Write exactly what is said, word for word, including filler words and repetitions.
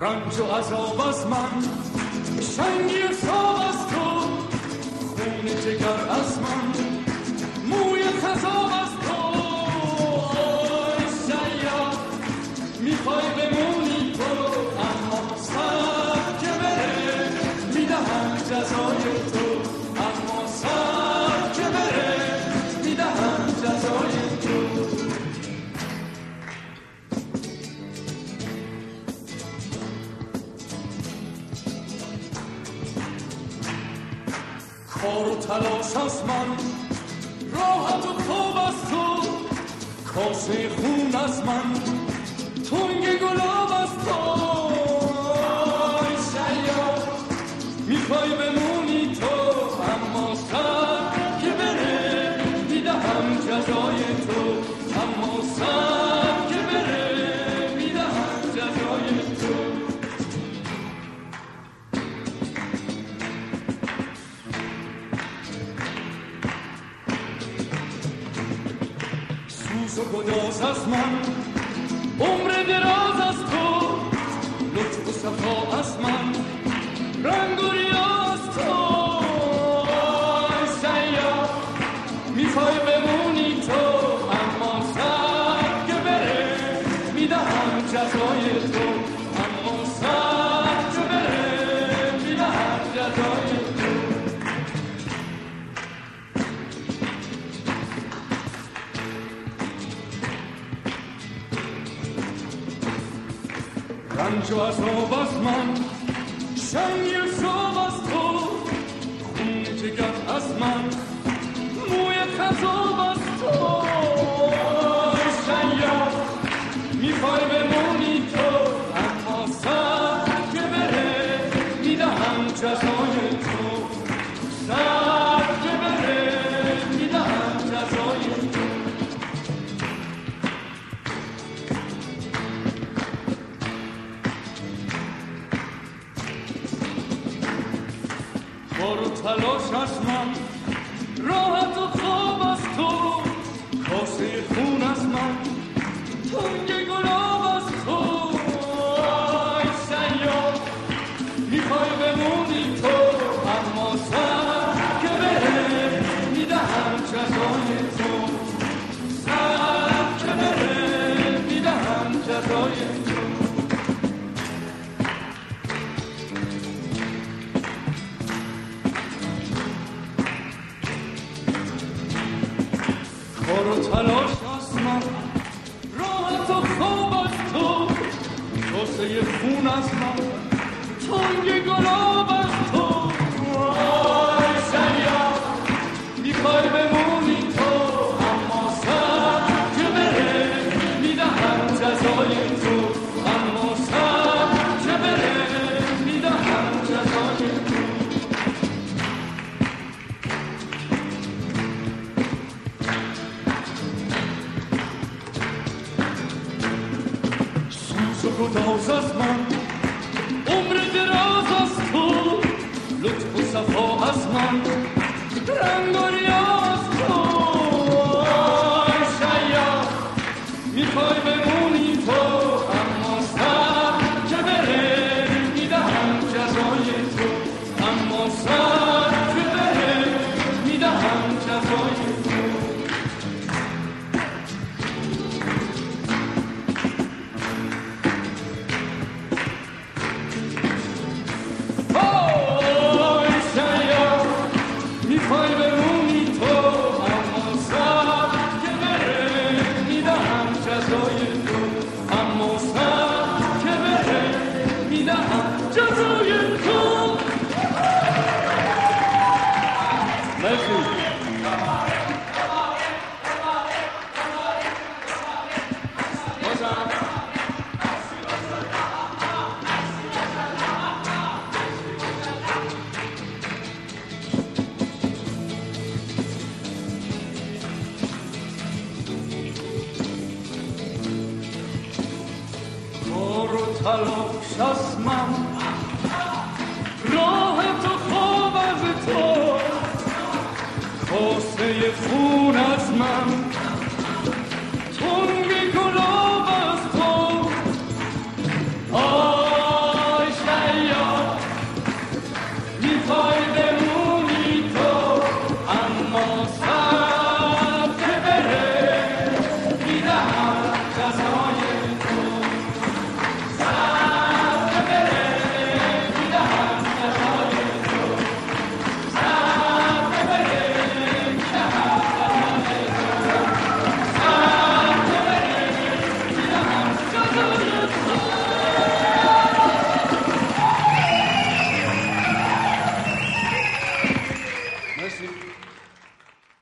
رنج و عذاب از من، شنگی حساب از تو، خون جگر از من، موی خضاب از تو. آی شیاد میخوای بمونی تو، اما سر که بره میدهم جزای تو، اما سر که بره میدهم جزای تو. کار و تلاش از من، راحت و خواب از تو، کاسه خون از من، تنگ گلاب از تو. ای شیاد میخوای بمونی تو، اما سر که بره میدهم جزای تو، اما سر که بره میدهم جزای تو. سوز و گداز از من، عمر دراز از تو، لطف و صفا از من، رنگ و ریاض تو. ای سیاد میخوای بمونی تو، اما سر که بره میدهم جزای تو، اما سر که بره میدهم جزای تو. رنج و عذاب از من، شنگی حساب از تو، خون جگر از من، موی خضاب از تو. ای شیاد میخوای بمونی تو، اما سر که بره میدهم جزای تو، سر که بره میدهم جزای تو. کار و تلاش از من، راحت و خواب از تو، کاسه خون از من، تنگ گلاب از تو. ای شیاد میخوای بمونی تو، اما سر که بره میدهم جزای تو، سر که بره میدهم جزای تو. کار و تلاش از من، راحت و خواب از تو، کاسه خون از من، تنگ گلاب از تو. ای شیاد میخوای بمونی تو، اما سر که بره میدهم جزای تو، اما سر که بره میدهم جزای تو. گداز از من، عمر دراز از تو، لطف و صفا از من، رنگ و ریاض تو. ای شیاد میخوای بمونی تو، اما سر که بره میدهم جزای تو، اما سر که بره میدهم جزای تو. میخوای بمونی تو، اما سر که بره میدهم جزای تو، اما سر که بره میدهم جزای تو. مرسی. تلاش از من، راحت و خواب از تو، کاسه خون از من،